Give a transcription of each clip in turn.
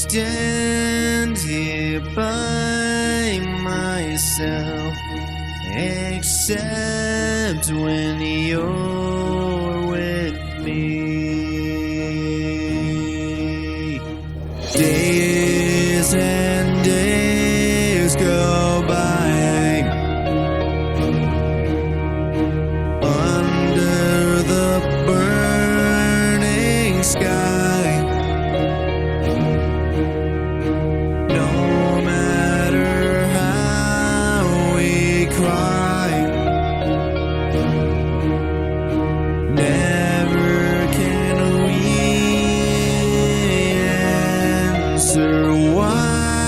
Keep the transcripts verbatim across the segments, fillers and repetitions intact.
stand here by myself, except when you're with me. Days and days go by under the burning sky. No matter how we cry, never can we answer why.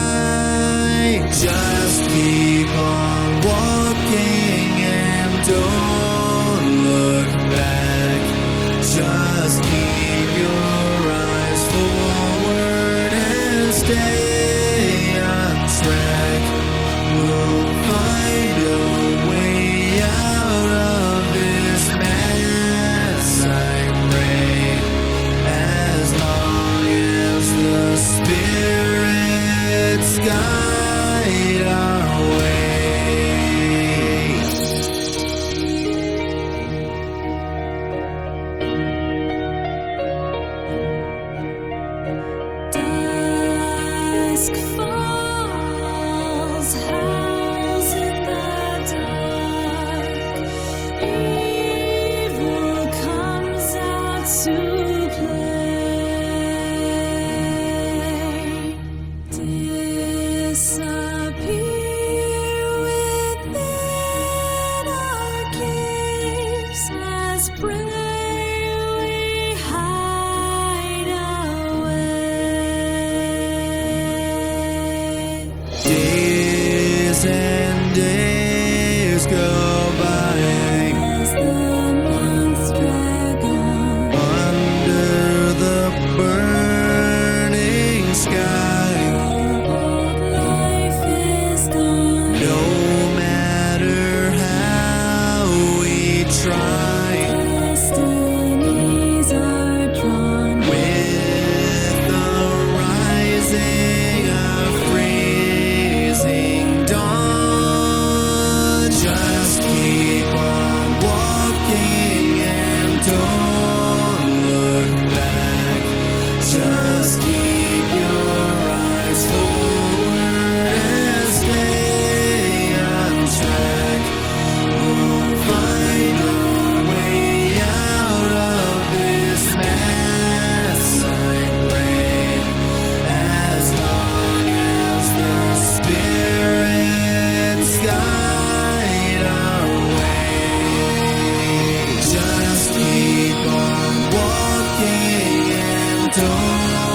Just keep on walking and don't look back. Just keep your eyes forward and stay on track. We'll find a way out of this mess, I pray, as long as the spirits guide our way. Dusk falls, howls in the dark. Evil comes out to play. Disappear within our caves as bravely hide away. Days and days go by As the months drag on, under the burning sky. old life is gone. No matter how we try, Destinies are drawn. with the rising of freezing dawn, just keep on walking and don't look back. Just keep your eyes forward and stay on track. We'll find a way out of this mess, I pray, as long as the spirits guide our way. Just keep on walking and don't